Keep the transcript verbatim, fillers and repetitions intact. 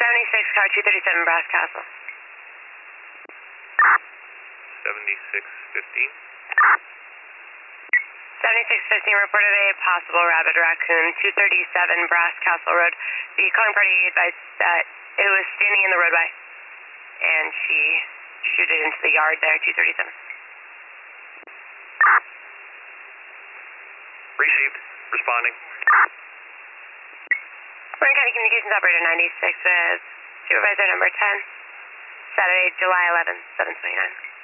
seventy-six, car two thirty-seven, Brass Castle. seventy-six fifteen. seventy-six fifteen reported a possible rabid raccoon, two thirty-seven Brass Castle Road. The calling party advised that it was standing in the roadway, and she shoot it into the yard there, two thirty-seven. Received. Responding. Orange County Communications Operator ninety-six with Supervisor number ten, Saturday, July eleventh, seven twenty-nine.